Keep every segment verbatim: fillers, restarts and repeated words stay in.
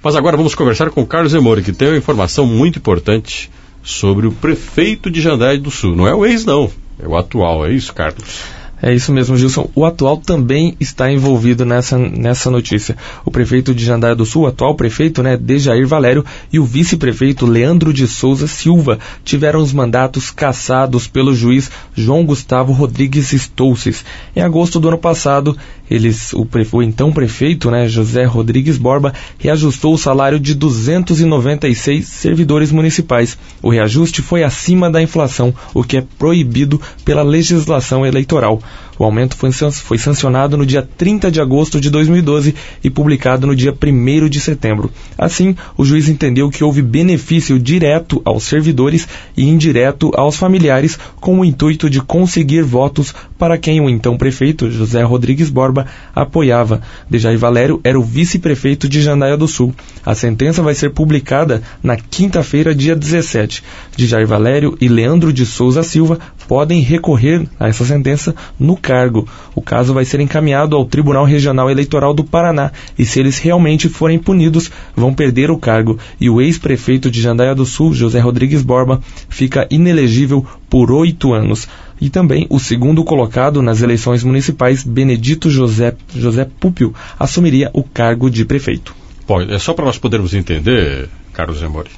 Mas agora vamos conversar com o Carlos Zemori, que tem uma informação muito importante sobre o prefeito de Jandaia do Sul. Não é o ex, não. É o atual. É isso, Carlos? É isso mesmo, Gilson. O atual também está envolvido nessa, nessa notícia. O prefeito de Jandaia do Sul, o atual prefeito, né, Dejair Valério, e o vice-prefeito Leandro de Souza Silva tiveram os mandatos cassados pelo juiz João Gustavo Rodrigues Stolces. Em agosto do ano passado, eles, o, pre, o então prefeito, né, José Rodrigues Borba, reajustou o salário de duzentos e noventa e seis servidores municipais. O reajuste foi acima da inflação, o que é proibido pela legislação eleitoral. O aumento foi, foi sancionado no dia trinta de agosto de dois mil e doze e publicado no dia primeiro de setembro. Assim, o juiz entendeu que houve benefício direto aos servidores e indireto aos familiares, com o intuito de conseguir votos para quem o então prefeito, José Rodrigues Borba, apoiava. Dejair Valério era o vice-prefeito de Jandaia do Sul. A sentença vai ser publicada na quinta-feira, dia dezessete. Dejair Valério e Leandro de Souza Silva podem recorrer a essa sentença no cargo. O caso vai ser encaminhado ao Tribunal Regional Eleitoral do Paraná e, se eles realmente forem punidos, vão perder o cargo, e o ex-prefeito de Jandaia do Sul, José Rodrigues Borba, fica inelegível por oito anos. E também o segundo colocado nas eleições municipais, Benedito José, José Púpio, assumiria o cargo de prefeito. Bom, é só para nós podermos entender, Carlos Zemori.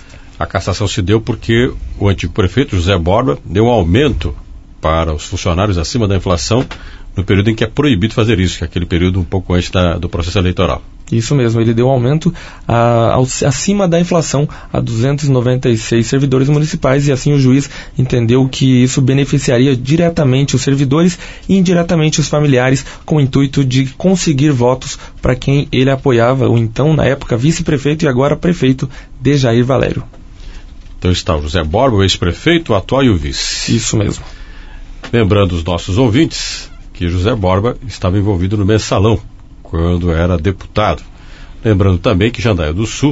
A cassação se deu porque o antigo prefeito, José Borba, deu um aumento para os funcionários acima da inflação no período em que é proibido fazer isso, que é aquele período um pouco antes da, do processo eleitoral. Isso mesmo, ele deu um aumento a, ao, acima da inflação a duzentos e noventa e seis servidores municipais, e assim o juiz entendeu que isso beneficiaria diretamente os servidores e indiretamente os familiares, com o intuito de conseguir votos para quem ele apoiava, o então, na época, vice-prefeito e agora prefeito, Dejair Valério. Então está o José Borba, o ex-prefeito, o atual e o vice. Isso mesmo. Lembrando os nossos ouvintes que José Borba estava envolvido no mensalão quando era deputado. Lembrando também que Jandaia do Sul,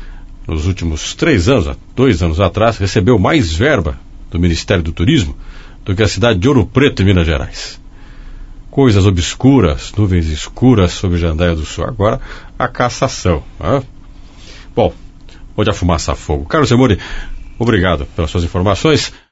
nos últimos três anos, dois anos atrás, recebeu mais verba do Ministério do Turismo do que a cidade de Ouro Preto, em Minas Gerais. Coisas obscuras, nuvens escuras sobre Jandaia do Sul. Agora, a cassação. Né? Bom, onde a fumaça há fogo. Carlos Zemori, obrigado pelas suas informações.